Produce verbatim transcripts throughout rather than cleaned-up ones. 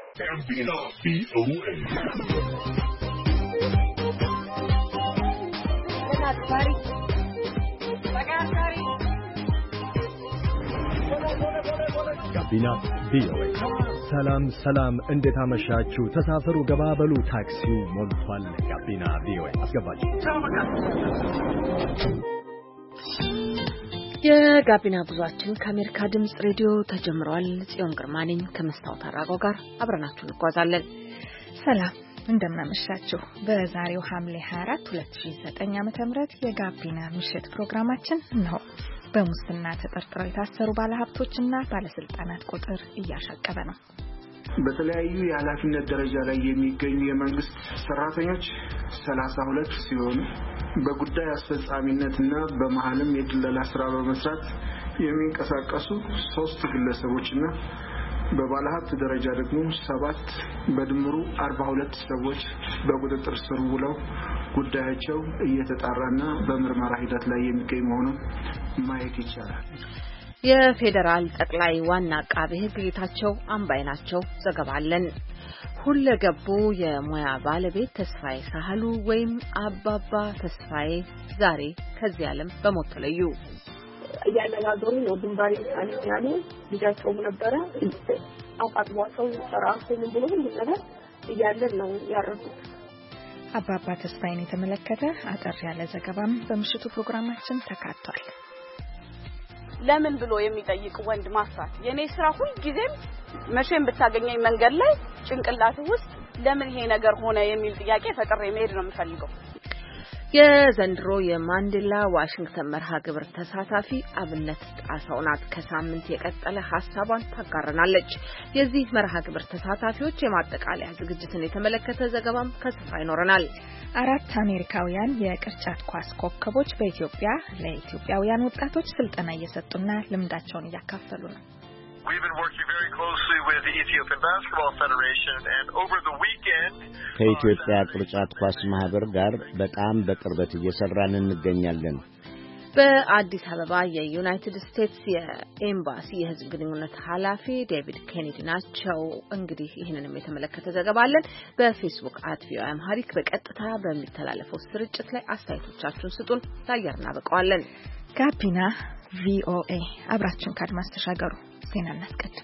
ጋቢና ቪኦኤ ጋቢና ቪኦኤ ሰላም ሰላም እንዴት አመሻችሁ ተሳፈሩ ገባበሉ ታክሲው ሞልቷል ጋቢና ቪኦኤ አስገባችሁ የጋቢና ጉዟችን ከአሜሪካ ድምጽ ሬዲዮ ተጀምሯል ጽዮን ግርማ ነኝ ከመስታወት አራጋው ጋር አብረናችሁ እንጓዛለን ሰላም እንደምናመሻችሁ በዛሬው ሐምሌ ሃያ አራት ሁለት ሺህ ዘጠኝ ዓመተ ምህረት የጋቢና ምሽት ፕሮግራማችን ነው በሙስና ተጠርጥረው የታሰሩ ባለሀብቶችና ባለስልጣናት ቁጥር እያሻቀበ ነው በተለያዩ የኃላፊነት ደረጃ ላይ የሚገኙ የመንግስት ሰራተኞች ሰላሳ ሁለት ሲሆኑ በጉዳይ አስፈጻሚነትና በመሃልም የድለላ ስራ በመስራት የሚንቀሳቀሱ ሶስት ግለሰቦችና በባለሀብት ደረጃ ደግሞ ሰባት በድምሩ አርባ ሁለት ሰዎች በቁጥጥር ስር ውለው ጉዳያቸው እየተጣራና በምርመራ ሂደት ላይ የሚገኝ መሆኑን ማየት ይቻላል። የፌደራል ጠቅላይ ዋና አቃቤ ሕግ ጌታቸው አምባይ ናቸው ዘገባለን። ሁለገቡ የሙያ ባለቤት ተስፋዬ ሳህሉ ወይም አባባ ተስፋዬ ዛሬ ከዚህ ዓለም በሞት ተለዩ። ያነጋገሩ ነው ድንባሪ ያኔ ልጃቸው ነበረ አቋጥቧቸው ራሱ ምን ብሎ ምን ነገር እያለን ነው ያረፉት። አባባ ተስፋዬን የተመለከተ አጠር ያለ ዘገባም በምሽቱ ፕሮግራማችን ተካቷል። ለምን ብሎ የሚጠይቅ ወንድ ማሳት የኔ ስራ ሁሉ ጊዜም መቼም ብታገኘኝ መንገድ ላይ ጭንቅላት ውስጥ ለምን ይሄ ነገር ሆነ የሚል ጥያቄ ፈጥሬ መሄድ ነው የምፈልገው። የዘንድሮ የማንዴላ ዋሽንግተን መርሃ ግብር ተሳታፊ አብነት ጣሰው ናት። ከሳምንት የቀጠለ ሐሳቧን ታጋራናለች። የዚህ መርሃ ግብር ተሳታፊዎች የማጠቃለያ ዝግጅትን የተመለከተ ዘገባም ከስፍራ ይኖረናል። አራት አሜሪካውያን የቅርጫት ኳስ ኮከቦች በኢትዮጵያ ለኢትዮጵያውያን ወጣቶች ስልጠና እየሰጡና ልምዳቸውን እያካፈሉ ነው። We've been working very closely with the Ethiopian Basketball Federation and over the weekend ከኢትዮጵያ ቅርጫት ኳስ ማህበር ጋር በጣም በቅርበት እየሰራን እንገኛለን። በአዲስ አበባ የዩናይትድ ስቴትስ የኤምባሲ የህዝብ ግንኙነት ኃላፊ ዴቪድ ኬኔዲ ናቸው። እንግዲህ ይህንንም የተመለከተ ዘገባ አለን። በፌስቡክ አት ቪኦኤ አምሃሪክ በቀጥታ በሚተላለፈው ስርጭት ላይ አስተያየቶቻችሁን ስጡን፣ ታየር እናበቀዋለን። ጋቢና ቪኦኤ አብራችሁን ካድማስ ተሻገሩ። ዜና እናስቀድም።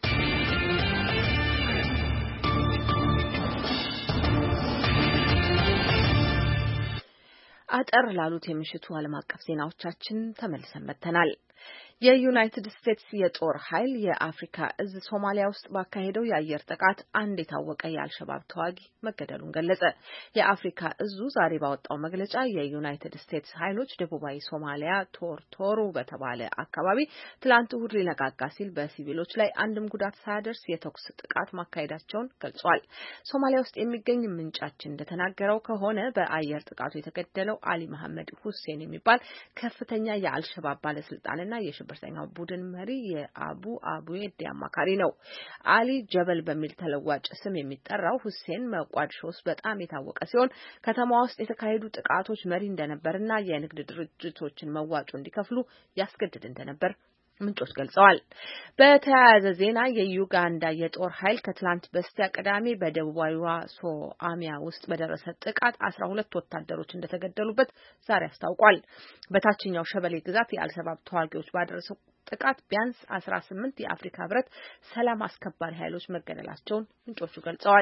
አጠር ላሉት የምሽቱ ዓለም አቀፍ ዜናዎቻችን ተመልሰን መጥተናል። የዩናይትድ ስቴትስ የጦር ኃይል የአፍሪካ እዝ ሶማሊያ ውስጥ ባካሄደው የአየር ጥቃት አንድ የታወቀ የአልሸባብ ተዋጊ መገደሉን ገለጸ። የአፍሪካ እዙ ዛሬ ባወጣው መግለጫ የዩናይትድ ስቴትስ ኃይሎች ደቡባዊ ሶማሊያ ቶርቶሩ በተባለ አካባቢ ትላንት እሁድ ሊነጋጋ ሲል በሲቪሎች ላይ አንድም ጉዳት ሳያደርስ የተኩስ ጥቃት ማካሄዳቸውን ገልጿል። ሶማሊያ ውስጥ የሚገኝ ምንጫችን እንደተናገረው ከሆነ በአየር ጥቃቱ የተገደለው አሊ መሐመድ ሁሴን የሚባል ከፍተኛ የአልሸባብ ባለስልጣንና የሽብርተኛው ቡድን መሪ የአቡ አቡዬድ አማካሪ ነው። አሊ ጀበል በሚል ተለዋጭ ስም የሚጠራው ሁሴን መቋዲሾ ውስጥ በጣም የታወቀ ሲሆን ከተማዋ ውስጥ የተካሄዱ ጥቃቶች መሪ እንደነበርና የንግድ ድርጅቶችን መዋጮ እንዲከፍሉ ያስገድድ እንደነበር ምንጮች ገልጸዋል። በተያያዘ ዜና የዩጋንዳ የጦር ኃይል ከትላንት በስቲያ ቅዳሜ በደቡባዊዋ ሶማሊያ ውስጥ በደረሰ ጥቃት አስራ ሁለት ወታደሮች እንደተገደሉበት ዛሬ አስታውቋል። በታችኛው ሸበሌ ግዛት የአልሸባብ ተዋጊዎች ባደረሰው ጥቃት ቢያንስ አስራ ስምንት የአፍሪካ ህብረት ሰላም አስከባሪ ኃይሎች መገደላቸውን ምንጮቹ ገልጸዋል።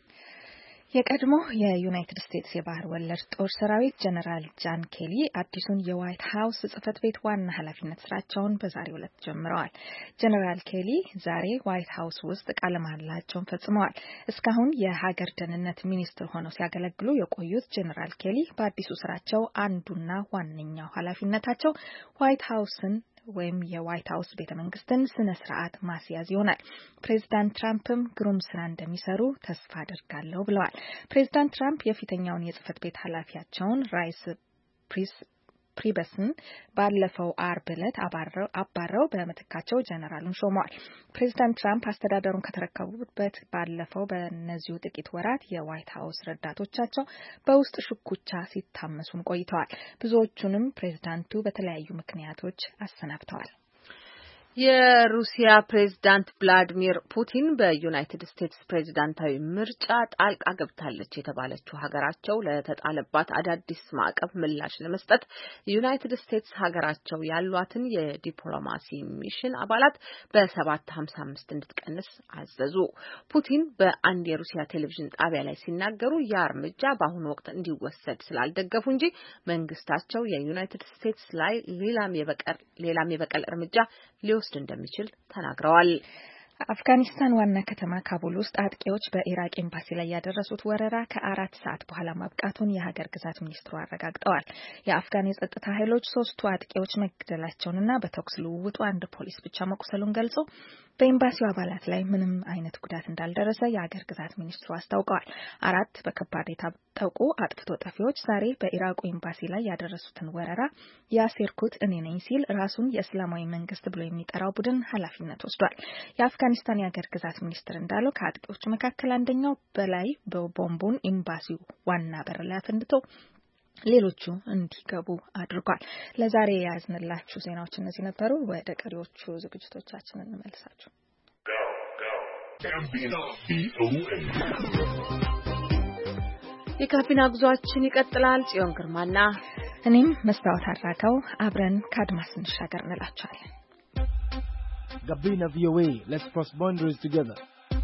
የቀድሞ የዩናይትድ ስቴትስ የባህር ወለድ ጦር ሰራዊት ጀነራል ጃን ኬሊ አዲሱን የዋይት ሃውስ ጽህፈት ቤት ዋና ኃላፊነት ስራቸውን በዛሬው ዕለት ጀምረዋል። ጀነራል ኬሊ ዛሬ ዋይት ሃውስ ውስጥ ቃለ መሃላቸውን ፈጽመዋል። እስካሁን የሀገር ደህንነት ሚኒስትር ሆነው ሲያገለግሉ የቆዩት ጀነራል ኬሊ በአዲሱ ስራቸው አንዱና ዋነኛው ኃላፊነታቸው ዋይት ሃውስን ወይም የዋይት ሃውስ ቤተመንግስትን ስነ ስርዓት ማስያዝ ይሆናል። ፕሬዝዳንት ትራምፕም ግሩም ስራ እንደሚሰሩ ተስፋ አደርጋለሁ ብለዋል። ፕሬዝዳንት ትራምፕ የፊተኛውን የጽህፈት ቤት ኃላፊያቸውን ራይስ ፕሪስ ፕሪበስን ባለፈው አርብ ዕለት አባረው አባረው በመተካቸው ጀነራሉን ሾመዋል። ፕሬዝዳንት ትራምፕ አስተዳደሩን ከተረከቡበት ባለፈው በእነዚሁ ጥቂት ወራት የዋይት ሃውስ ረዳቶቻቸው በውስጥ ሽኩቻ ሲታመሱም ቆይተዋል። ብዙዎቹንም ፕሬዝዳንቱ በተለያዩ ምክንያቶች አሰናብተዋል። የሩሲያ ፕሬዝዳንት ቭላዲሚር ፑቲን በዩናይትድ ስቴትስ ፕሬዝዳንታዊ ምርጫ ጣልቃ ገብታለች የተባለችው ሀገራቸው ለተጣለባት አዳዲስ ማዕቀብ ምላሽ ለመስጠት ዩናይትድ ስቴትስ ሀገራቸው ያሏትን የዲፕሎማሲ ሚሽን አባላት በሰባት ሀምሳ አምስት እንድትቀንስ አዘዙ። ፑቲን በአንድ የሩሲያ ቴሌቪዥን ጣቢያ ላይ ሲናገሩ ያ እርምጃ በአሁኑ ወቅት እንዲወሰድ ስላልደገፉ እንጂ መንግስታቸው የዩናይትድ ስቴትስ ላይ ሌላም የበቀል ሌላም የበቀል እርምጃ ሊወስድ እንደሚችል ተናግረዋል። አፍጋኒስታን ዋና ከተማ ካቡል ውስጥ አጥቂዎች በኢራቅ ኤምባሲ ላይ ያደረሱት ወረራ ከአራት ሰዓት በኋላ ማብቃቱን የሀገር ግዛት ሚኒስትሩ አረጋግጠዋል። የአፍጋን የጸጥታ ኃይሎች ሶስቱ አጥቂዎች መገደላቸውንና በተኩስ ልውውጡ አንድ ፖሊስ ብቻ መቁሰሉን ገልጾ በኤምባሲው አባላት ላይ ምንም አይነት ጉዳት እንዳልደረሰ የሀገር ግዛት ሚኒስትሩ አስታውቀዋል። አራት በከባድ የታጠቁ አጥፍቶ ጠፊዎች ዛሬ በኢራቁ ኤምባሲ ላይ ያደረሱትን ወረራ ያሴርኩት እኔ ነኝ ሲል ራሱን የእስላማዊ መንግስት ብሎ የሚጠራው ቡድን ኃላፊነት ወስዷል። የአፍጋኒስታን የሀገር ግዛት ሚኒስትር እንዳለው ከአጥቂዎቹ መካከል አንደኛው በላይ በቦምቡን ኤምባሲው ዋና በር ላይ አፈንድቶ ሌሎቹ እንዲገቡ አድርጓል። ለዛሬ ያዝንላችሁ ዜናዎች እነዚህ ነበሩ። ወደ ቀሪዎቹ ዝግጅቶቻችን እንመልሳችሁ። የካፊና ጉዟችን ይቀጥላል። ጽዮን ግርማና እኔም መስታወት አድራጋው አብረን ከአድማስ እንሻገር እንላችኋለን። Gabina V O A, let's cross boundaries together.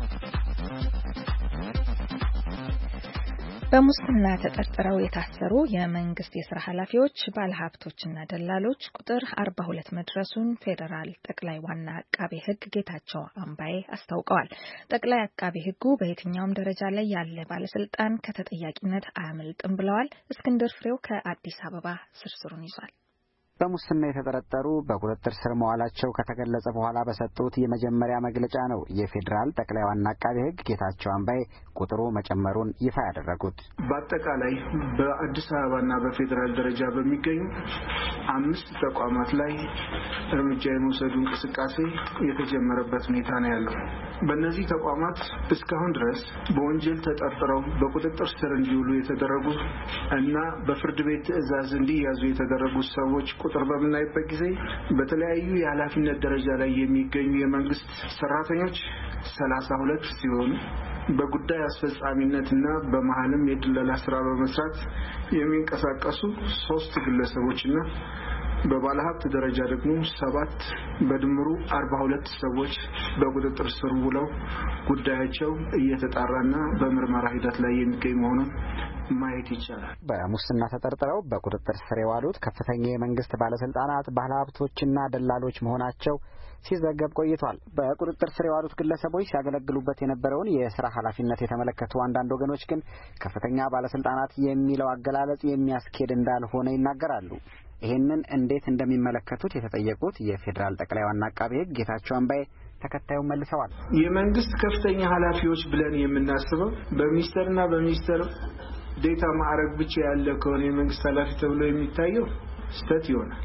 በሙስና ተጠርጥረው የታሰሩ የመንግስት የሥራ ኃላፊዎች፣ ባለሀብቶችና ደላሎች ቁጥር አርባ ሁለት መድረሱን ፌዴራል ጠቅላይ ዋና አቃቤ ሕግ ጌታቸው አምባዬ አስታውቀዋል። ጠቅላይ አቃቤ ሕጉ በየትኛውም ደረጃ ላይ ያለ ባለስልጣን ከተጠያቂነት አያመልጥም ብለዋል። እስክንድር ፍሬው ከአዲስ አበባ ዝርዝሩን ይዟል። በሙስና የተጠረጠሩ በቁጥጥር ስር መዋላቸው ከተገለጸ በኋላ በሰጡት የመጀመሪያ መግለጫ ነው የፌዴራል ጠቅላይ ዋና አቃቤ ሕግ ጌታቸው አምባዬ ቁጥሩ መጨመሩን ይፋ ያደረጉት። በአጠቃላይ በአዲስ አበባና በፌዴራል ደረጃ በሚገኙ አምስት ተቋማት ላይ እርምጃ የመውሰዱ እንቅስቃሴ የተጀመረበት ሁኔታ ነው ያለው። በእነዚህ ተቋማት እስካሁን ድረስ በወንጀል ተጠርጥረው በቁጥጥር ስር እንዲውሉ የተደረጉ እና በፍርድ ቤት ትዕዛዝ እንዲያዙ የተደረጉ ሰዎች ቁጥር በምናይበት ጊዜ በተለያዩ የኃላፊነት ደረጃ ላይ የሚገኙ የመንግስት ሰራተኞች ሰላሳ ሁለት ሲሆኑ በጉዳይ አስፈጻሚነትና በመሃልም የድለላ ስራ በመስራት የሚንቀሳቀሱ ሶስት ግለሰቦችና በባለሀብት ደረጃ ደግሞ ሰባት በድምሩ አርባ ሁለት ሰዎች በቁጥጥር ስር ውለው ጉዳያቸው እየተጣራና በምርመራ ሂደት ላይ የሚገኝ መሆኑን ማየት ይቻላል። በሙስና ተጠርጥረው በቁጥጥር ስር የዋሉት ከፍተኛ የመንግስት ባለስልጣናት፣ ባለሀብቶችና ደላሎች መሆናቸው ሲዘገብ ቆይቷል። በቁጥጥር ስር የዋሉት ግለሰቦች ሲያገለግሉበት የነበረውን የስራ ኃላፊነት የተመለከቱ አንዳንድ ወገኖች ግን ከፍተኛ ባለስልጣናት የሚለው አገላለጽ የሚያስኬድ እንዳልሆነ ይናገራሉ። ይህንን እንዴት እንደሚመለከቱት የተጠየቁት የፌዴራል ጠቅላይ ዋና አቃቤ ሕግ ጌታቸው አምባዬ ተከታዩን መልሰዋል። የመንግስት ከፍተኛ ኃላፊዎች ብለን የምናስበው በሚኒስተርና በሚኒስተር ዴታ ማዕረግ ብቻ ያለ ከሆነ የመንግስት ኃላፊ ተብሎ የሚታየው ስህተት ይሆናል።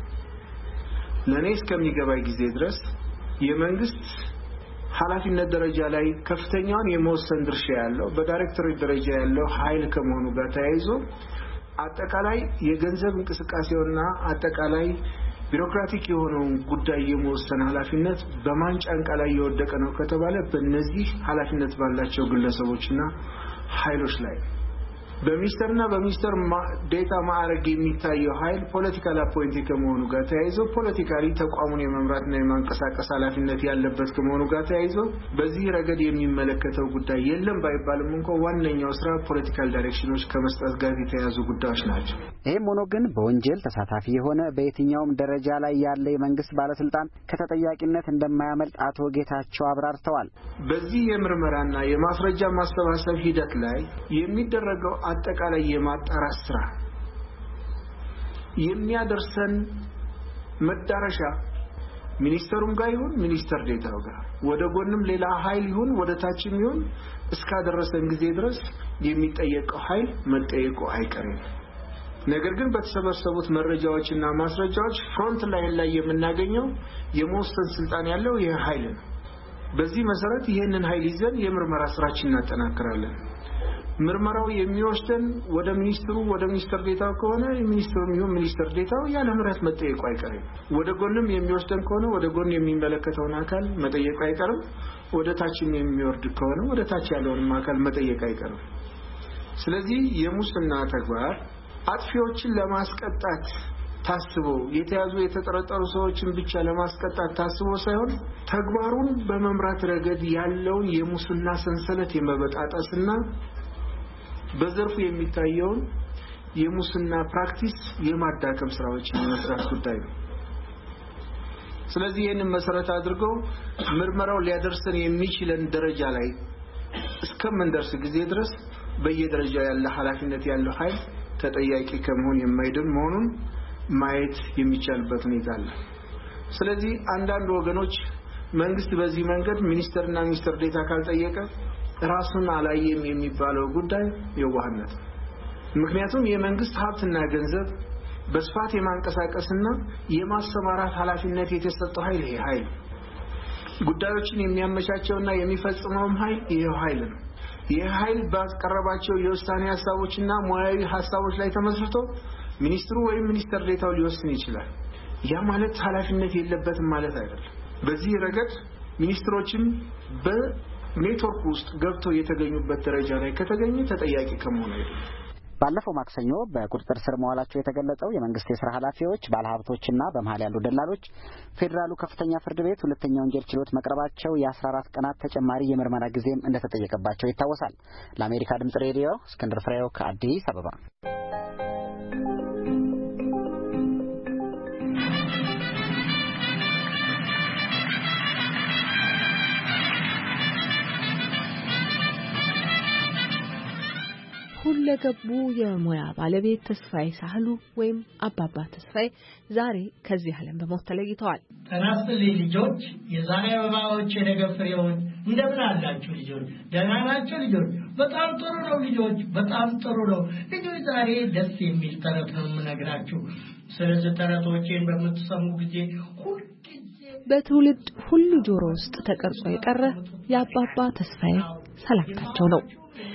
ለኔ እስከሚገባይ ጊዜ ድረስ የመንግስት ኃላፊነት ደረጃ ላይ ከፍተኛውን የመወሰን ድርሻ ያለው በዳይሬክተሮች ደረጃ ያለው ኃይል ከመሆኑ ጋር ተያይዞ አጠቃላይ የገንዘብ እንቅስቃሴውና አጠቃላይ ቢሮክራቲክ የሆነውን ጉዳይ የመወሰን ኃላፊነት በማን ጫንቃ ላይ የወደቀ ነው ከተባለ በእነዚህ ኃላፊነት ባላቸው ግለሰቦችና ኃይሎች ላይ በሚኒስተርና በሚኒስተር ዴታ ማዕረግ የሚታየው ኃይል ፖለቲካል አፖይንት ከመሆኑ ጋር ተያይዞ ፖለቲካሊ ተቋሙን የመምራትና የማንቀሳቀስ ኃላፊነት ያለበት ከመሆኑ ጋር ተያይዞ በዚህ ረገድ የሚመለከተው ጉዳይ የለም ባይባልም እንኳን ዋነኛው ስራ ፖለቲካል ዳይሬክሽኖች ከመስጠት ጋር የተያያዙ ጉዳዮች ናቸው። ይህም ሆኖ ግን በወንጀል ተሳታፊ የሆነ በየትኛውም ደረጃ ላይ ያለ የመንግስት ባለስልጣን ከተጠያቂነት እንደማያመልጥ አቶ ጌታቸው አብራርተዋል። በዚህ የምርመራና የማስረጃ ማሰባሰብ ሂደት ላይ የሚደረገው አጠቃላይ የማጣራት ስራ የሚያደርሰን መዳረሻ ሚኒስተሩም ጋር ይሁን ሚኒስተር ዴታው ጋር ወደ ጎንም ሌላ ኃይል ይሁን ወደ ታችም ይሁን እስካደረሰን ጊዜ ድረስ የሚጠየቀው ኃይል መጠየቁ አይቀርም። ነገር ግን በተሰበሰቡት መረጃዎችና ማስረጃዎች ፍሮንት ላይን ላይ የምናገኘው የመወሰን ስልጣን ያለው ይህ ኃይል ነው። በዚህ መሰረት ይሄንን ኃይል ይዘን የምርመራ ስራችን እናጠናክራለን። ምርመራው የሚወስደን ወደ ሚኒስትሩ ወደ ሚኒስትር ዴታው ከሆነ ሚኒስትሩ ይሁን ሚኒስትር ዴታው ያለ ምሕረት መጠየቁ አይቀርም። ወደ ጎንም የሚወስደን ከሆነ ወደ ጎን የሚመለከተውን አካል መጠየቁ አይቀርም። ወደ ታችም የሚወርድ ከሆነ ወደ ታች ያለውን አካል መጠየቅ አይቀርም። ስለዚህ የሙስና ተግባር አጥፊዎችን ለማስቀጣት ታስቦ የተያዙ የተጠረጠሩ ሰዎችን ብቻ ለማስቀጣት ታስቦ ሳይሆን ተግባሩን በመምራት ረገድ ያለውን የሙስና ሰንሰለት የመበጣጠስና በዘርፉ የሚታየውን የሙስና ፕራክቲስ የማዳከም ስራዎችን የመስራት ጉዳይ ነው። ስለዚህ ይህንን መሰረት አድርገው ምርመራው ሊያደርሰን የሚችለን ደረጃ ላይ እስከምንደርስ ጊዜ ድረስ በየደረጃው ያለ ኃላፊነት ያለው ኃይል ተጠያቂ ከመሆን የማይድን መሆኑን ማየት የሚቻልበት ሁኔታ አለ። ስለዚህ አንዳንድ ወገኖች መንግስት በዚህ መንገድ ሚኒስተርና ሚኒስተር ዴታ ካልጠየቀ ራሱን አላየም የሚባለው ጉዳይ የዋህነት። ምክንያቱም የመንግስት ሀብትና ገንዘብ በስፋት የማንቀሳቀስና የማሰማራት ኃላፊነት የተሰጠው ኃይል ይሄ ኃይል ጉዳዮችን የሚያመቻቸውና የሚፈጽመውም ኃይል ይሄ ኃይል ነው። ይሄ ኃይል ባቀረባቸው የውሳኔ ሐሳቦችና ሙያዊ ሐሳቦች ላይ ተመስርቶ ሚኒስትሩ ወይም ሚኒስተር ዴታው ሊወስን ይችላል። ያ ማለት ኃላፊነት የለበትም ማለት አይደለም። በዚህ ረገድ ሚኒስትሮችም በኔትወርክ ውስጥ ገብተው የተገኙበት ደረጃ ላይ ከተገኘ ተጠያቂ ከመሆን አይደለም። ባለፈው ማክሰኞ በቁጥጥር ስር መዋላቸው የተገለጸው የመንግስት የሥራ ኃላፊዎች፣ ባለሀብቶችና በመሃል ያሉ ደላሎች ፌዴራሉ ከፍተኛ ፍርድ ቤት ሁለተኛ ወንጀል ችሎት መቅረባቸው የአስራ አራት ቀናት ተጨማሪ የምርመራ ጊዜም እንደተጠየቀባቸው ይታወሳል። ለአሜሪካ ድምጽ ሬዲዮ እስክንድር ፍሬው ከአዲስ አበባ። ሁለገቡ የሙያ ባለቤት ተስፋዬ ሳህሉ ወይም አባባ ተስፋዬ ዛሬ ከዚህ ዓለም በሞት ተለይተዋል። ተናስተልኝ ልጆች፣ የዛሬ አበባዎች የነገ ፍሬዎች፣ እንደምን አላችሁ ልጆች? ደህና ናችሁ ልጆች? በጣም ጥሩ ነው ልጆች፣ በጣም ጥሩ ነው ልጆች። ዛሬ ደስ የሚል ተረት ነው የምነግራችሁ። ስለዚህ ተረቶቼን በምትሰሙ ጊዜ ሁልጊዜ በትውልድ ሁሉ ጆሮ ውስጥ ተቀርጾ የቀረ የአባባ ተስፋዬ ሰላምታቸው ነው።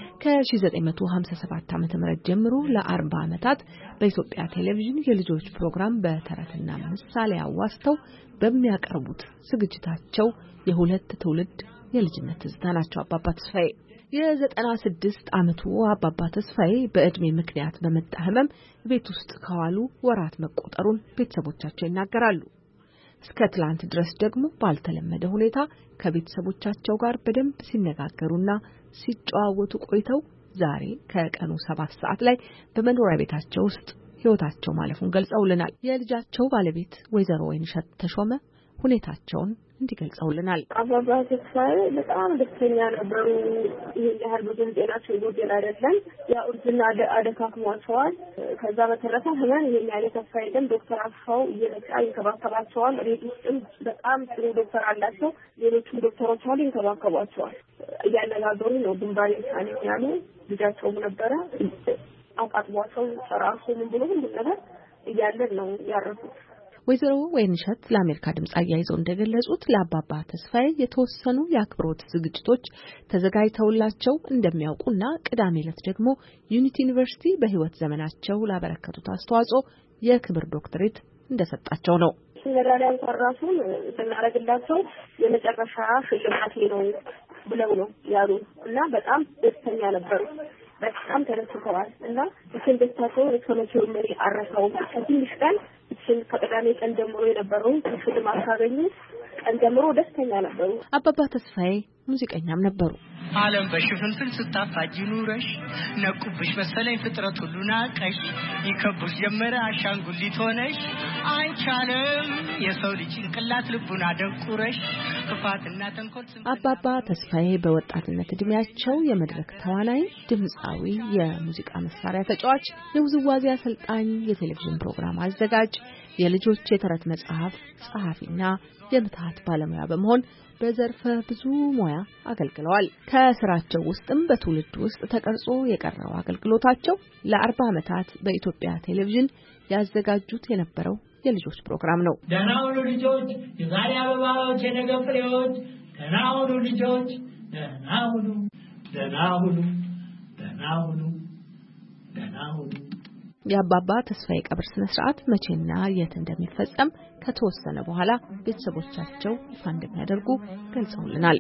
ከ1957 ዓመተ ምህረት ጀምሮ ለአርባ ዓመታት በኢትዮጵያ ቴሌቪዥን የልጆች ፕሮግራም በተረትና ምሳሌ አዋስተው በሚያቀርቡት ዝግጅታቸው የሁለት ትውልድ የልጅነት ትዝታ ናቸው። አባባ ተስፋዬ የዘጠና ስድስት ዓመቱ አባባ ተስፋዬ በእድሜ ምክንያት በመጣ ህመም ቤት ውስጥ ከዋሉ ወራት መቆጠሩን ቤተሰቦቻቸው ይናገራሉ። እስከ ትላንት ድረስ ደግሞ ባልተለመደ ሁኔታ ከቤተሰቦቻቸው ጋር በደንብ ሲነጋገሩና ሲጨዋወቱ ቆይተው ዛሬ ከቀኑ ሰባት ሰዓት ላይ በመኖሪያ ቤታቸው ውስጥ ህይወታቸው ማለፉን ገልጸውልናል። የልጃቸው ባለቤት ወይዘሮ ወይንሸት ተሾመ ሁኔታቸውን እንዲገልጸውልናል። አባባ ተስፋዬ በጣም ደስተኛ ነበሩ። ይሄን ያህል ብዙም ጤናቸው ይጎደል አይደለም። ያ ኡርዝና አደካክሟቸዋል። ከዛ በተረፈ ህመም ይሄን ያህል ተስፋ አይደለም። ዶክተር አፋው እየመጣ ይንከባከባቸዋል። ቤት ውስጥም በጣም ጥሩ ዶክተር አላቸው። ሌሎችም ዶክተሮች አሉ ይንከባከባቸዋል። እያነጋገሩ ነው። ግንባሬ ሳኔ ያሉ ልጃቸውም ነበረ አቃጥቧቸው ራሱ ምን ብሎ ምን ነገር እያለን ነው ያረፉት። ወይዘሮ ወይንሸት ለአሜሪካ ድምጽ አያይዘው እንደገለጹት ለአባባ ተስፋዬ የተወሰኑ የአክብሮት ዝግጅቶች ተዘጋጅተውላቸው እንደሚያውቁና ቅዳሜ ዕለት ደግሞ ዩኒቲ ዩኒቨርሲቲ በህይወት ዘመናቸው ላበረከቱት አስተዋጽኦ የክብር ዶክተሬት እንደሰጣቸው ነው። ስለራዳን ተራሱን ተናረግላቸው የመጨረሻ ሽልማት ነው ብለው ነው ያሉ እና በጣም ደስተኛ ነበሩ። በጣም ተደስተዋል እና እሱን ደስታቸው ለሰሎቹ መሪ አረሳው ከትንሽ ቀን እሱን ከቀዳሜ ቀን ጀምሮ የነበረው ሽልማት ካገኙ ቀን ጀምሮ ደስተኛ ነበሩ። አባባ ተስፋዬ ሙዚቀኛም ነበሩ። ዓለም በሽፍንፍን ስታፋጅ ኑረሽ ነቁብሽ መሰለኝ ፍጥረት ሁሉ ናቀሽ ይከቡሽ ጀመረ አሻንጉሊት ሆነሽ አይቻለም የሰው ልጅ ጭንቅላት ልቡን አደንቁረሽ ክፋትና ተንኮል። አባባ ተስፋዬ በወጣትነት እድሜያቸው የመድረክ ተዋናይ፣ ድምጻዊ፣ የሙዚቃ መሳሪያ ተጫዋች፣ የውዝዋዜ አሰልጣኝ፣ የቴሌቪዥን ፕሮግራም አዘጋጅ፣ የልጆች የተረት መጽሐፍ ጸሐፊና የምትሃት ባለሙያ በመሆን በዘርፈ ብዙ ሙያ አገልግለዋል። ከስራቸው ውስጥም በትውልድ ውስጥ ተቀርጾ የቀረው አገልግሎታቸው ለአርባ ዓመታት በኢትዮጵያ ቴሌቪዥን ያዘጋጁት የነበረው የልጆች ፕሮግራም ነው። ደህና ሁኑ ልጆች፣ የዛሬ አበባዎች የነገ ፍሬዎች፣ ደህና ሁኑ ልጆች፣ ደህና ሁኑ፣ ደህና ሁኑ፣ ደህና ሁኑ ደህና ሁኑ። የአባባ ተስፋዬ ቀብር ስነ ስርዓት መቼና የት እንደሚፈጸም ከተወሰነ በኋላ ቤተሰቦቻቸው ይፋ እንደሚያደርጉ ገልጸውልናል።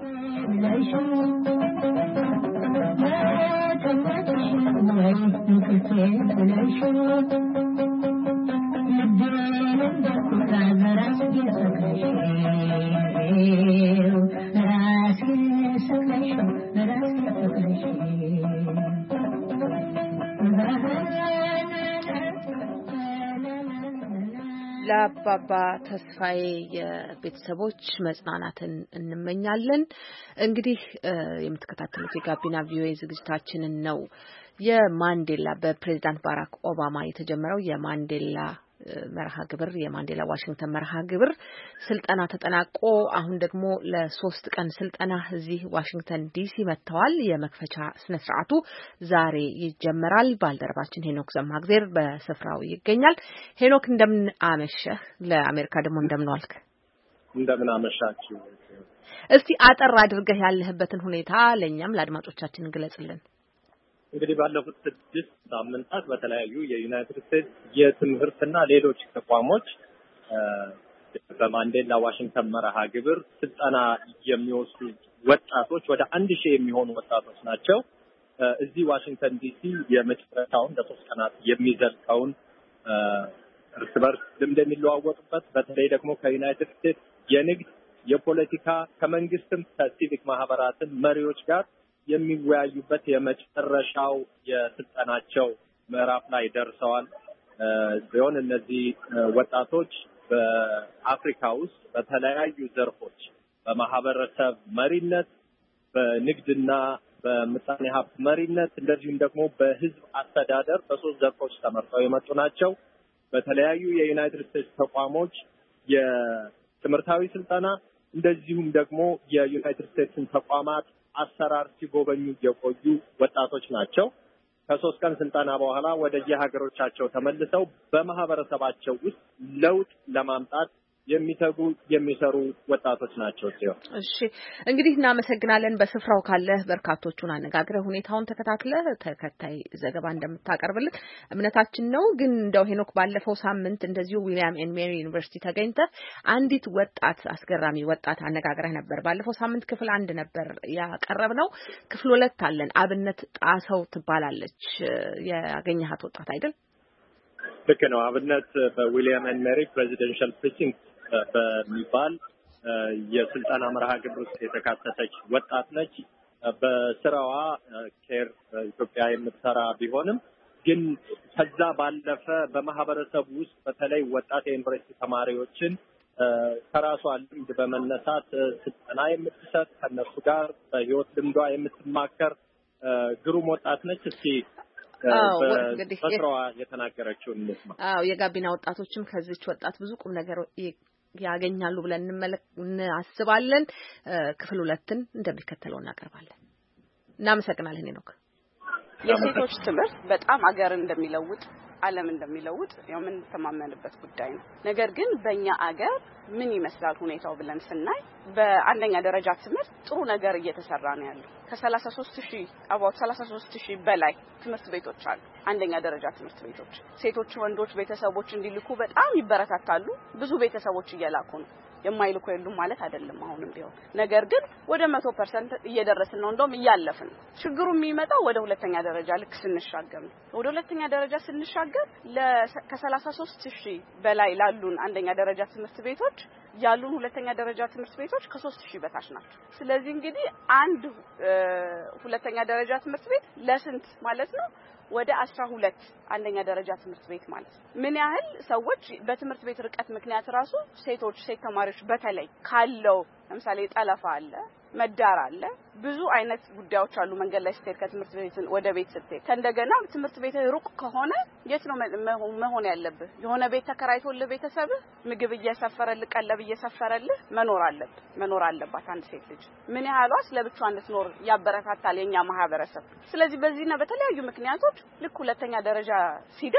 ለአባባ ተስፋዬ የቤተሰቦች መጽናናትን እንመኛለን። እንግዲህ የምትከታተሉት የጋቢና ቪኦኤ ዝግጅታችንን ነው። የማንዴላ በፕሬዝዳንት ባራክ ኦባማ የተጀመረው የማንዴላ መርሃ ግብር የማንዴላ ዋሽንግተን መርሃ ግብር ስልጠና ተጠናቆ አሁን ደግሞ ለሶስት ቀን ስልጠና እዚህ ዋሽንግተን ዲሲ መጥተዋል። የመክፈቻ ስነ ስርዓቱ ዛሬ ይጀመራል። ባልደረባችን ሄኖክ ዘማግዜር በስፍራው ይገኛል። ሄኖክ እንደምን አመሸህ? ለአሜሪካ ደግሞ እንደምን ዋልክ? እንደምን አመሻችሁ። እስቲ አጠር አድርገህ ያለህበትን ሁኔታ ለኛም ለአድማጮቻችን ግለጽልን። እንግዲህ ባለፉት ስድስት ሳምንታት በተለያዩ የዩናይትድ ስቴትስ የትምህርትና ሌሎች ተቋሞች በማንዴላ ዋሽንግተን መርሃ ግብር ስልጠና የሚወስዱ ወጣቶች ወደ አንድ ሺህ የሚሆኑ ወጣቶች ናቸው። እዚህ ዋሽንግተን ዲሲ የመጨረሻውን ለሶስት ቀናት የሚዘልቀውን እርስ በርስ ልምድ የሚለዋወጡበት በተለይ ደግሞ ከዩናይትድ ስቴትስ የንግድ፣ የፖለቲካ ከመንግስትም ከሲቪክ ማህበራትን መሪዎች ጋር የሚወያዩበት የመጨረሻው የስልጠናቸው ምዕራፍ ላይ ደርሰዋል። ቢሆን እነዚህ ወጣቶች በአፍሪካ ውስጥ በተለያዩ ዘርፎች በማህበረሰብ መሪነት፣ በንግድና በምጣኔ ሀብት መሪነት እንደዚሁም ደግሞ በህዝብ አስተዳደር በሶስት ዘርፎች ተመርጠው የመጡ ናቸው። በተለያዩ የዩናይትድ ስቴትስ ተቋሞች የትምህርታዊ ስልጠና እንደዚሁም ደግሞ የዩናይትድ ስቴትስን ተቋማት አሰራር ሲጎበኙ የቆዩ ወጣቶች ናቸው። ከሶስት ቀን ስልጠና በኋላ ወደ የሀገሮቻቸው ተመልሰው በማህበረሰባቸው ውስጥ ለውጥ ለማምጣት የሚተጉ የሚሰሩ ወጣቶች ናቸው ሲሆን እሺ እንግዲህ እናመሰግናለን። በስፍራው ካለ በርካቶቹን አነጋግረህ ሁኔታውን ተከታትለህ ተከታይ ዘገባ እንደምታቀርብልን እምነታችን ነው። ግን እንደው ሄኖክ ባለፈው ሳምንት እንደዚሁ ዊሊያም ኤንድ ሜሪ ዩኒቨርሲቲ ተገኝተህ አንዲት ወጣት አስገራሚ ወጣት አነጋግረህ ነበር። ባለፈው ሳምንት ክፍል አንድ ነበር ያቀረብነው። ክፍል ሁለት አለን። አብነት ጣሰው ትባላለች። ያገኘሃት ወጣት አይደል? ልክ ነው። አብነት በዊሊያም ኤንድ ሜሪ ፕሬዚደንሻል ፕሪሲንግ በሚባል የስልጠና መርሃ ግብር ውስጥ የተካተተች ወጣት ነች። በስራዋ ኬር ኢትዮጵያ የምትሰራ ቢሆንም ግን ከዛ ባለፈ በማህበረሰቡ ውስጥ በተለይ ወጣት የዩኒቨርሲቲ ተማሪዎችን ከራሷ ልምድ በመነሳት ስልጠና የምትሰጥ ከነሱ ጋር በህይወት ልምዷ የምትማከር ግሩም ወጣት ነች። እስቲ በስራዋ የተናገረችውን እንስማ። አዎ የጋቢና ወጣቶችም ከዚች ወጣት ብዙ ቁም ነገር ያገኛሉ ብለን እናስባለን። ክፍል ሁለትን እንደሚከተለው እናቀርባለን። እናመሰግናለን ሄኖክ። የሴቶች ትምህርት በጣም አገር እንደሚለውጥ ዓለም እንደሚለውጥ ያው ምን ተማመንበት ጉዳይ ነው። ነገር ግን በእኛ አገር ምን ይመስላል ሁኔታው ብለን ስናይ በአንደኛ ደረጃ ትምህርት ጥሩ ነገር እየተሰራ ነው ያለው። ከሰላሳ ሦስት ሺህ አባው ሰላሳ ሦስት ሺህ በላይ ትምህርት ቤቶች አሉ። አንደኛ ደረጃ ትምህርት ቤቶች ሴቶች ወንዶች ቤተሰቦች እንዲልኩ በጣም ይበረታታሉ። ብዙ ቤተሰቦች እየላኩ ነው። የማይልኩ የሉም ማለት አይደለም አሁንም ቢሆን። ነገር ግን ወደ መቶ ፐርሰንት እየደረስን ነው፣ እንደውም እያለፍን። ችግሩ የሚመጣው ወደ ሁለተኛ ደረጃ ልክ ስንሻገር ነው። ወደ ሁለተኛ ደረጃ ስንሻገር ከሰላሳ ሦስት ሺህ በላይ ላሉን አንደኛ ደረጃ ትምህርት ቤቶች ያሉን ሁለተኛ ደረጃ ትምህርት ቤቶች ከሶስት ሺህ በታች ናቸው። ስለዚህ እንግዲህ አንድ ሁለተኛ ደረጃ ትምህርት ቤት ለስንት ማለት ነው? ወደ አስራ ሁለት አንደኛ ደረጃ ትምህርት ቤት ማለት ነው። ምን ያህል ሰዎች በትምህርት ቤት ርቀት ምክንያት ራሱ ሴቶች ሴት ተማሪዎች በተለይ ካለው ለምሳሌ ጠለፋ አለ፣ መዳር አለ፣ ብዙ አይነት ጉዳዮች አሉ። መንገድ ላይ ስትሄድ ከትምህርት ቤት ወደ ቤት ስትሄድ ከእንደገና ትምህርት ቤት ሩቅ ከሆነ የት ነው መሆን ያለብህ? የሆነ ቤት ተከራይቶልህ ቤተሰብህ ምግብ እየሰፈረልህ ቀለብ እየሰፈረልህ መኖር አለብህ መኖር አለባት አንድ ሴት ልጅ። ምን ያህሏስ ለብቻዋ እንድትኖር ያበረታታል የኛ ማህበረሰብ። ስለዚህ በዚህና በተለያዩ ምክንያቶች ልክ ሁለተኛ ደረጃ ሲደርስ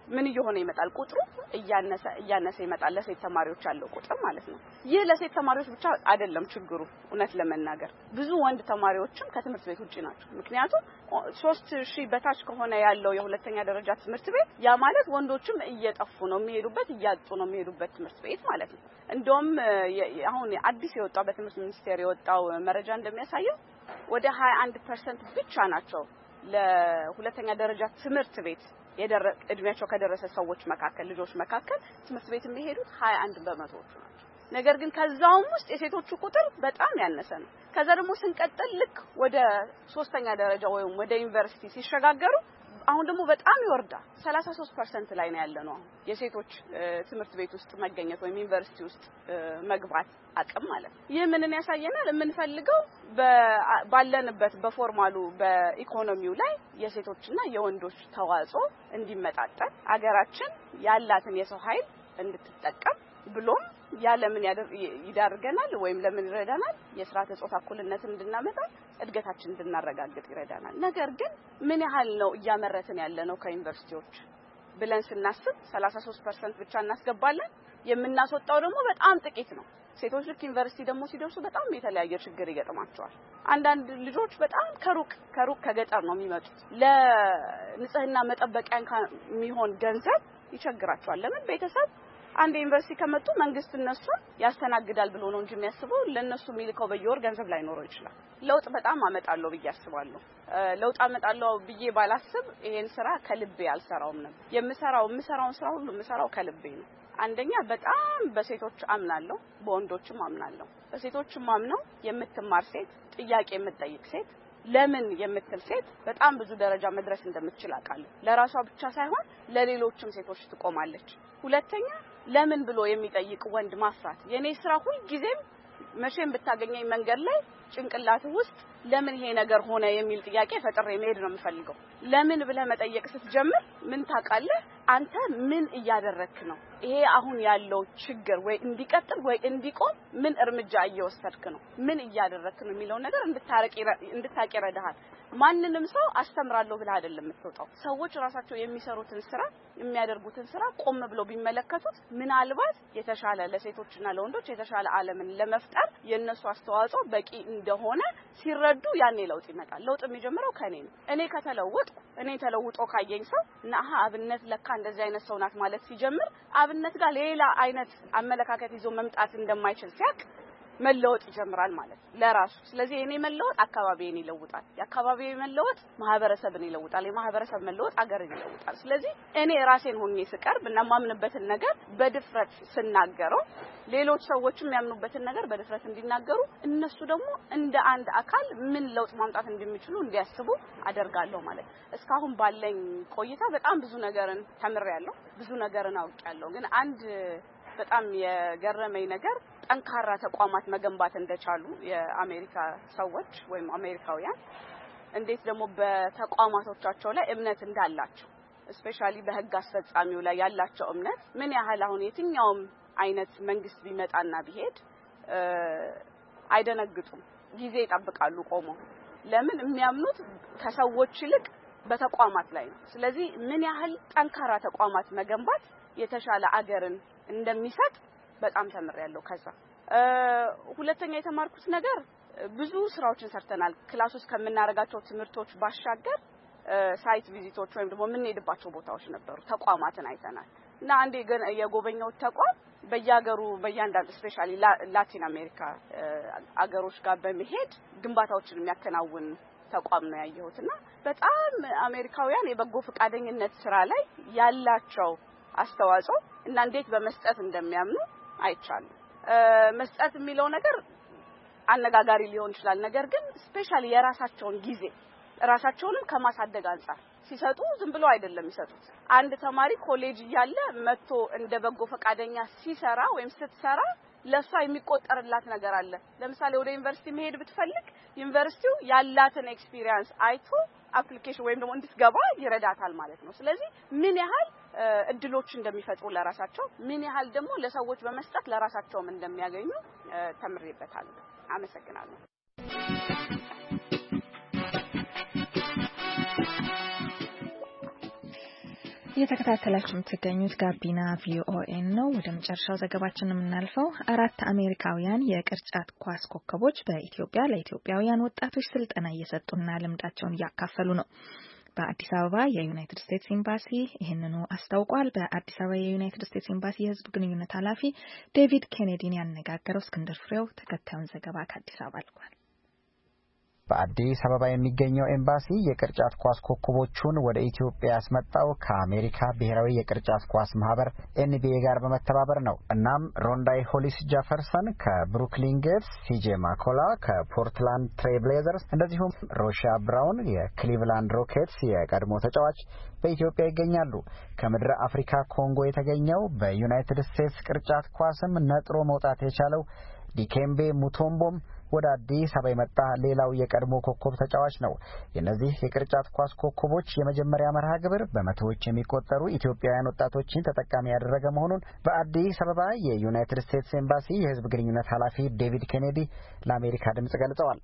ምን እየሆነ ይመጣል ቁጥሩ እያነሰ እያነሰ ይመጣል ለሴት ተማሪዎች ያለው ቁጥር ማለት ነው ይህ ለሴት ተማሪዎች ብቻ አይደለም ችግሩ እውነት ለመናገር ብዙ ወንድ ተማሪዎችም ከትምህርት ቤት ውጪ ናቸው ምክንያቱም ሶስት ሺህ በታች ከሆነ ያለው የሁለተኛ ደረጃ ትምህርት ቤት ያ ማለት ወንዶችም እየጠፉ ነው የሚሄዱበት እያጡ ነው የሚሄዱበት ትምህርት ቤት ማለት ነው እንደውም አሁን አዲስ የወጣው በትምህርት ሚኒስቴር የወጣው መረጃ እንደሚያሳየው ወደ ሃያ አንድ ፐርሰንት ብቻ ናቸው ለሁለተኛ ደረጃ ትምህርት ቤት የደረሰ እድሜያቸው ከደረሰ ሰዎች መካከል ልጆች መካከል ትምህርት ቤት የሚሄዱት ሃያ አንድ በመቶዎቹ ናቸው ነገር ግን ከዛውም ውስጥ የሴቶቹ ቁጥር በጣም ያነሰ ነው ከዛ ደግሞ ስንቀጥል ልክ ወደ ሶስተኛ ደረጃ ወይም ወደ ዩኒቨርሲቲ ሲሸጋገሩ አሁን ደግሞ በጣም ይወርዳል ሰላሳ ሶስት ፐርሰንት ላይ ነው ያለነው የሴቶች ትምህርት ቤት ውስጥ መገኘት ወይም ዩኒቨርሲቲ ውስጥ መግባት አቅም ማለት ይህ ምንን ያሳየናል የምንፈልገው ባለንበት በፎርማሉ በኢኮኖሚው ላይ የሴቶችና የወንዶች ተዋጽኦ እንዲመጣጣን አገራችን ያላትን የሰው ኃይል እንድትጠቀም ብሎም ያለምን ይዳርገናል ወይም ለምን ይረዳናል የሥራ ተጾታ እኩልነትን እንድናመጣ እድገታችንን እንድናረጋግጥ ይረዳናል ነገር ግን ምን ያህል ነው እያመረትን ያለነው ከዩኒቨርሲቲዎች ብለን ስናስብ ሰላሳ ሶስት ፐርሰንት ብቻ እናስገባለን የምናስወጣው ደግሞ በጣም ጥቂት ነው ሴቶች ልክ ዩኒቨርሲቲ ደግሞ ሲደርሱ በጣም የተለያየ ችግር ይገጥማቸዋል አንዳንድ ልጆች በጣም ከሩቅ ከሩቅ ከገጠር ነው የሚመጡት ለንጽህና መጠበቂያ የሚሆን ገንዘብ ይቸግራቸዋል ለምን ቤተሰብ አንድ ዩኒቨርሲቲ ከመጡ መንግስት እነሱ ያስተናግዳል ብሎ ነው እንጂ የሚያስበው ለነሱ ሚልከው በየወር ገንዘብ ላይ ኖሮ ይችላል ለውጥ በጣም አመጣለሁ ብዬ አስባለሁ ለውጥ አመጣለሁ ብዬ ባላስብ ይሄን ስራ ከልቤ አልሰራውም ነበር የምሰራው የምሰራውን ስራ ሁሉ የምሰራው ከልቤ ነው አንደኛ በጣም በሴቶች አምናለሁ በወንዶችም አምናለሁ በሴቶችም አምነው የምትማር ሴት ጥያቄ የምትጠይቅ ሴት ለምን የምትል ሴት በጣም ብዙ ደረጃ መድረስ እንደምትችል አውቃለሁ ለራሷ ብቻ ሳይሆን ለሌሎችም ሴቶች ትቆማለች ሁለተኛ ለምን ብሎ የሚጠይቅ ወንድ ማፍራት የኔ ስራ ሁሉ ጊዜም መቼም ብታገኘኝ መንገድ ላይ ጭንቅላት ውስጥ ለምን ይሄ ነገር ሆነ የሚል ጥያቄ ፈጥሬ መሄድ ነው የምፈልገው ለምን ብለህ መጠየቅ ስትጀምር ምን ታውቃለህ አንተ ምን እያደረክ ነው ይሄ አሁን ያለው ችግር ወይ እንዲቀጥል ወይ እንዲቆም ምን እርምጃ እየወሰድክ ነው ምን እያደረክ ነው የሚለው ነገር እንድታረቅ እንድታቂ ይረዳሃል ማንንም ሰው አስተምራለሁ ብለህ አይደለም የምትወጣው ሰዎች ራሳቸው የሚሰሩትን ስራ የሚያደርጉትን ስራ ቆም ብለው ቢመለከቱት ምናልባት የተሻለ ለሴቶችና ለወንዶች የተሻለ ዓለምን ለመፍጠር የነሱ አስተዋጽኦ በቂ እንደሆነ ሲረዱ ያኔ ለውጥ ይመጣል ለውጥ የሚጀምረው ከኔ ነው እኔ ከተለወጥኩ እኔ ተለውጦ ካየኝ ሰው እና አሃ አብነት ለካ እንደዚህ አይነት ሰው ናት ማለት ሲጀምር አብነት ጋር ሌላ አይነት አመለካከት ይዞ መምጣት እንደማይችል ሲያቅ መለወጥ ይጀምራል ማለት ለራሱ ስለዚህ እኔ መለወጥ አካባቢዬን ይለውጣል የአካባቢዬ መለወጥ ማህበረሰብን ይለውጣል የማህበረሰብ መለወጥ አገርን ይለውጣል ስለዚህ እኔ ራሴን ሆኜ ስቀርብ እና ማምንበትን ነገር በድፍረት ስናገረው ሌሎች ሰዎችም ያምኑበትን ነገር በድፍረት እንዲናገሩ እነሱ ደግሞ እንደ አንድ አካል ምን ለውጥ ማምጣት እንደሚችሉ እንዲያስቡ አደርጋለሁ ማለት እስካሁን ባለኝ ቆይታ በጣም ብዙ ነገርን ተምሬያለሁ ብዙ ነገርን አውቄያለሁ ግን አንድ በጣም የገረመኝ ነገር ጠንካራ ተቋማት መገንባት እንደቻሉ የአሜሪካ ሰዎች ወይም አሜሪካውያን እንዴት ደግሞ በተቋማቶቻቸው ላይ እምነት እንዳላቸው ስፔሻሊ በህግ አስፈጻሚው ላይ ያላቸው እምነት ምን ያህል አሁን የትኛውም አይነት መንግስት ቢመጣና ቢሄድ አይደነግጡም ጊዜ ይጠብቃሉ ቆመው ለምን የሚያምኑት ከሰዎች ይልቅ በተቋማት ላይ ነው ስለዚህ ምን ያህል ጠንካራ ተቋማት መገንባት የተሻለ አገርን እንደሚሰጥ በጣም ተምሬያለሁ ከዛ ሁለተኛ የተማርኩት ነገር ብዙ ስራዎችን ሰርተናል ክላስ ውስጥ ከምናረጋቸው ትምህርቶች ባሻገር ሳይት ቪዚቶች ወይም ደግሞ ምን ሄድባቸው ቦታዎች ነበሩ ተቋማትን አይተናል እና አንዴ ግን የጎበኛው ተቋም በያገሩ በያንዳንዱ ስፔሻሊ ላቲን አሜሪካ አገሮች ጋር በመሄድ ግንባታዎችን የሚያከናውን ተቋም ነው ያየሁትና በጣም አሜሪካውያን የበጎ ፈቃደኝነት ስራ ላይ ያላቸው አስተዋጽኦ እና እንዴት በመስጠት እንደሚያምኑ አይቻሉ መስጠት የሚለው ነገር አነጋጋሪ ሊሆን ይችላል ነገር ግን ስፔሻሊ የራሳቸውን ጊዜ ራሳቸውንም ከማሳደግ አንፃር ሲሰጡ ዝም ብሎ አይደለም ይሰጡት አንድ ተማሪ ኮሌጅ ያለ መጥቶ እንደ በጎ ፈቃደኛ ሲሰራ ወይም ስትሰራ ለሷ የሚቆጠርላት ነገር አለ ለምሳሌ ወደ ዩኒቨርሲቲ መሄድ ብትፈልግ ዩኒቨርሲቲው ያላትን ኤክስፒሪየንስ አይቶ አፕሊኬሽን ወይም ደግሞ እንድትገባ ይረዳታል ማለት ነው ስለዚህ ምን ያህል እድሎች እንደሚፈጥሩ ለራሳቸው ምን ያህል ደግሞ ለሰዎች በመስጠት ለራሳቸውም እንደሚያገኙ ተምሬበታለሁ አመሰግናለሁ እየተከታተላችሁ የምትገኙት ጋቢና ቪኦኤ ነው። ወደ መጨረሻው ዘገባችን የምናልፈው አራት አሜሪካውያን የቅርጫት ኳስ ኮከቦች በኢትዮጵያ ለኢትዮጵያውያን ወጣቶች ስልጠና እየሰጡና ልምዳቸውን እያካፈሉ ነው። በአዲስ አበባ የዩናይትድ ስቴትስ ኤምባሲ ይህንኑ አስታውቋል። በአዲስ አበባ የዩናይትድ ስቴትስ ኤምባሲ የሕዝብ ግንኙነት ኃላፊ ዴቪድ ኬኔዲን ያነጋገረው እስክንድር ፍሬው ተከታዩን ዘገባ ከአዲስ አበባ ልኳል። በአዲስ አበባ የሚገኘው ኤምባሲ የቅርጫት ኳስ ኮከቦቹን ወደ ኢትዮጵያ ያስመጣው ከአሜሪካ ብሔራዊ የቅርጫት ኳስ ማህበር ኤንቢኤ ጋር በመተባበር ነው። እናም ሮንዳይ ሆሊስ ጃፈርሰን ከብሩክሊን ጌትስ፣ ሲጄ ማኮላ ከፖርትላንድ ትሬል ብሌዘርስ እንደዚሁም ሮሻ ብራውን የክሊቭላንድ ሮኬትስ የቀድሞ ተጫዋች በኢትዮጵያ ይገኛሉ። ከምድረ አፍሪካ ኮንጎ የተገኘው በዩናይትድ ስቴትስ ቅርጫት ኳስም ነጥሮ መውጣት የቻለው ዲኬምቤ ሙቶምቦም ወደ አዲስ አበባ የመጣ ሌላው የቀድሞ ኮከብ ተጫዋች ነው። የነዚህ የቅርጫት ኳስ ኮከቦች የመጀመሪያ መርሃ ግብር በመቶዎች የሚቆጠሩ ኢትዮጵያውያን ወጣቶችን ተጠቃሚ ያደረገ መሆኑን በአዲስ አበባ የዩናይትድ ስቴትስ ኤምባሲ የሕዝብ ግንኙነት ኃላፊ ዴቪድ ኬኔዲ ለአሜሪካ ድምጽ ገልጸዋል።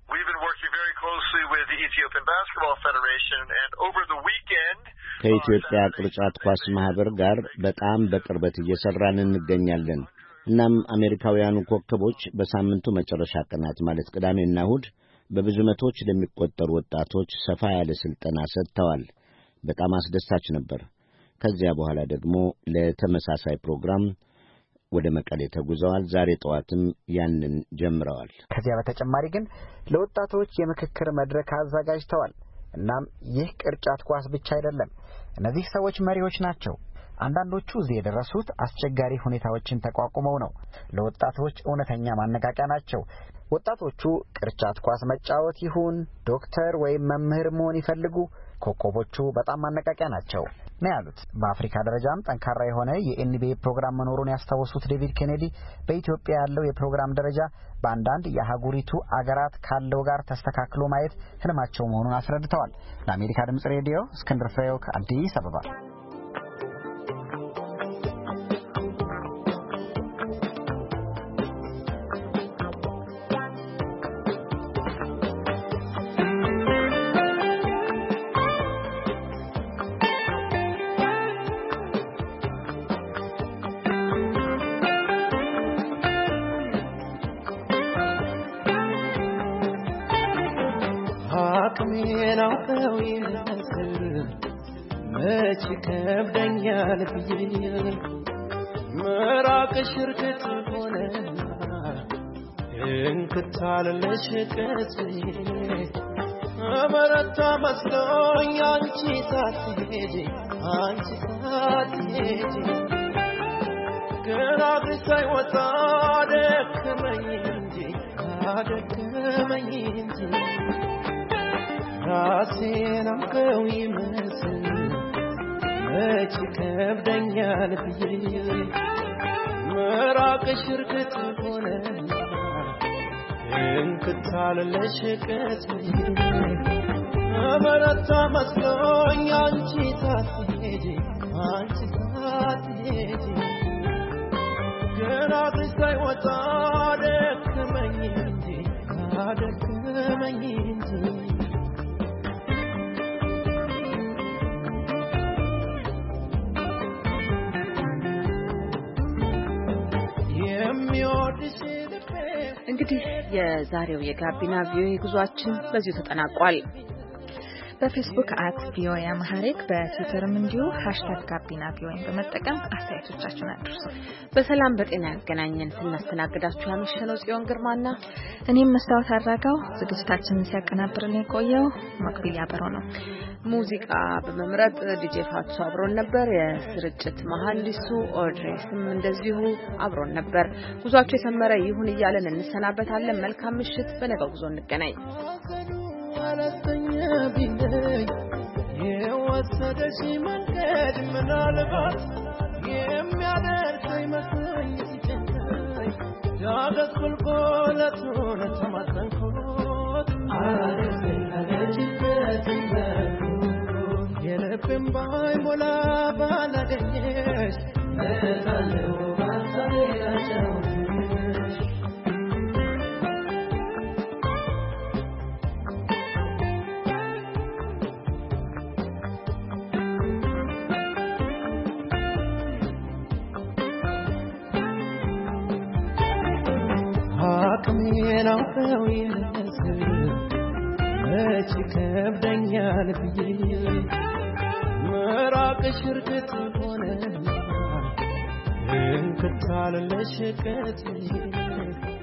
ከኢትዮጵያ ቅርጫት ኳስ ማህበር ጋር በጣም በቅርበት እየሰራን እንገኛለን። እናም አሜሪካውያኑ ኮከቦች በሳምንቱ መጨረሻ ቀናት ማለት ቅዳሜና እሁድ በብዙ መቶዎች ለሚቆጠሩ ወጣቶች ሰፋ ያለ ስልጠና ሰጥተዋል። በጣም አስደሳች ነበር። ከዚያ በኋላ ደግሞ ለተመሳሳይ ፕሮግራም ወደ መቀሌ ተጉዘዋል። ዛሬ ጠዋትም ያንን ጀምረዋል። ከዚያ በተጨማሪ ግን ለወጣቶች የምክክር መድረክ አዘጋጅተዋል። እናም ይህ ቅርጫት ኳስ ብቻ አይደለም። እነዚህ ሰዎች መሪዎች ናቸው። አንዳንዶቹ እዚህ የደረሱት አስቸጋሪ ሁኔታዎችን ተቋቁመው ነው። ለወጣቶች እውነተኛ ማነቃቂያ ናቸው። ወጣቶቹ ቅርጫት ኳስ መጫወት ይሁን ዶክተር ወይም መምህር መሆን ይፈልጉ፣ ኮከቦቹ በጣም ማነቃቂያ ናቸው ነው ያሉት። በአፍሪካ ደረጃም ጠንካራ የሆነ የኤንቢኤ ፕሮግራም መኖሩን ያስታወሱት ዴቪድ ኬኔዲ በኢትዮጵያ ያለው የፕሮግራም ደረጃ በአንዳንድ የአህጉሪቱ አገራት ካለው ጋር ተስተካክሎ ማየት ህልማቸው መሆኑን አስረድተዋል። ለአሜሪካ ድምጽ ሬዲዮ እስክንድር ፍሬው ከአዲስ አበባ። ከብደኛል ብዬ ምራቅ ሽርክት ሆነ እንክታለለሽ ቀጽዬ አመረታ መስሎኝ አንቺ ሳትሄጂ አንቺ ሳትሄጂ ገና ግሳይ ወጣ ደከመኝ እንጂ አደከመኝ እንጂ ራሴን አውቀው ይመስል መች ከብደኛል ብዬ ምራቅ ሽርክት ሆነ እንክታለለሽ ቀጽዬ አመረታ መስሎኝ አንቺ ሳትሄጂ አንቺ ሳትሄጂ ገና ግሳይ ወጣ ደከመኝ እንጂ አደከመኝ እንጂ እንግዲህ የዛሬው የጋቢና ቪኦኤ ጉዟችን በዚሁ ተጠናቋል። በፌስቡክ አት ቪኦኤ አማሃሪክ በትዊተርም እንዲሁ ሃሽታግ ጋቢና ቪኦኤን በመጠቀም አስተያየቶቻችሁን አድርሱ። በሰላም በጤና ያገናኘን። ስናስተናግዳችሁ ያመሸነው ጽዮን ግርማና እኔም መስታወት አድራጋው፣ ዝግጅታችንን ሲያቀናብርልን የቆየው መቅቢል ያበረው ነው። ሙዚቃ በመምረጥ ዲጄ ፋቱ አብሮን ነበር። የስርጭት መሐንዲሱ ኦድሬስም እንደዚሁ አብሮን ነበር። ጉዟችሁ የሰመረ ይሁን እያለን እንሰናበታለን። መልካም ምሽት። በነገው ጉዞ እንገናኝ። አለተኛ ቢለኝ የወሰደሽ መንገድ ምናልባት የሚያደርሰኝ መስሎኝ ሲጨንቀኝ ዳገት ቁልቁለቱን ተማጸንኩት አለተኛ ለችበት የልቤም ባይሞላ ባላገኘሽ እታለው ባሳያቸው መሆኔን አውቀው የነስ መች ከብደኛል ብዬ መራቅሽ እርግጥ ሆነ እንክታለሽ ቀጥዬ